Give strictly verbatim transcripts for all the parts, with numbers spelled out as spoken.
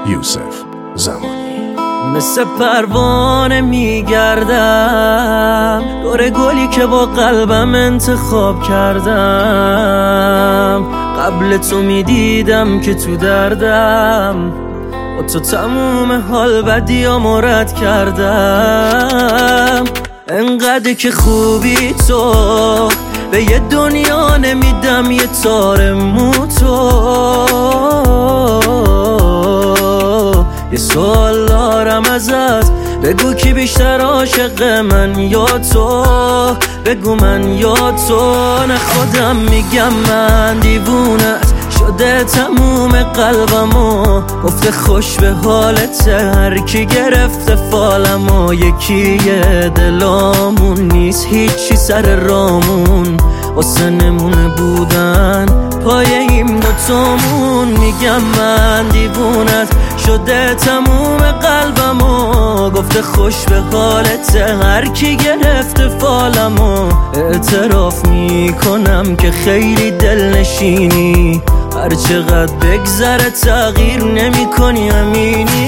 یوسف زمانی. مثل پروانه میگردم دور گلی که با قلبم انتخاب کردم. قبل تو میدیدم که تو دردم، با تو تموم حال بدیامو رد کردم. انقدر که خوبی تو، به یه دنیا نمیدم یه تار مو تو. یه سوال دارم ازت، بگو کی بیشتر عاشق من یا تو؟ بگو من یا تو؟ نه خودم میگم من دیوونت شده تموم قلبمو، گفته خوش به حالت هر کی گرفته فالمو. یکیه دلامون نیست هیچی سر رامون، واسه نمونه بودن پای این دوتامون. میگم من دیوونت شده تموم قلبمو، گفته خوش به حالت هر کی گرفته فالمو. اعتراف میکنم که خیلی دلنشینی، هر چقدر بگذره تغییر نمی کنی امینی.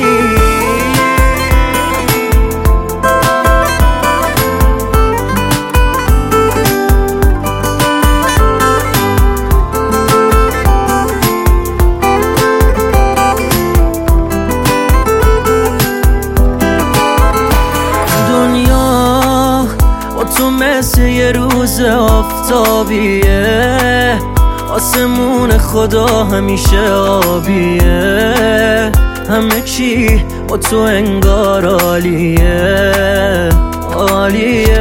دنیا با تو مثل یه روز آفتابیه، آسمون خدا همیشه آبیه. همه چی با تو انگار عالیه عالیه.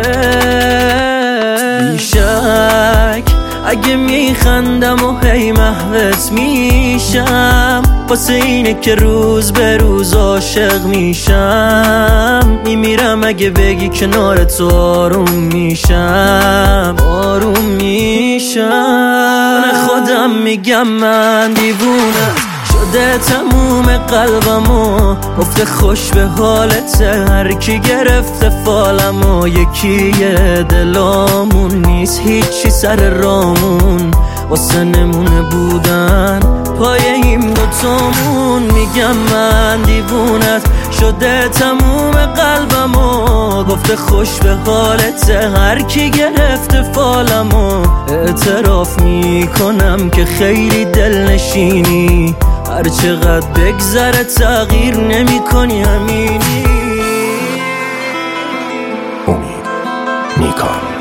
بیشک اگه میخندم و هی محوت میشم، واسه اینه که روز به روز عاشق میشم. میمیرم اگه بگی کنار تو آروم میشم آروم میشم. من خودم میگم من دیوونه شده تموم قلبمو، گفته خوش به حالت هر کی گرفته فالمو. یکیه دلامون نیست هیچی سر رامون، واسه نمونه بودن پای این دوتامون. میگم من دیوونت شده تموم قلبمو، گفته خوش به حالت هر کی گرفته فالمو. اعتراف میکنم که خیلی دلنشینی، هر چقدر بگذره تغییر نمی کنی امینی. امید نیکان.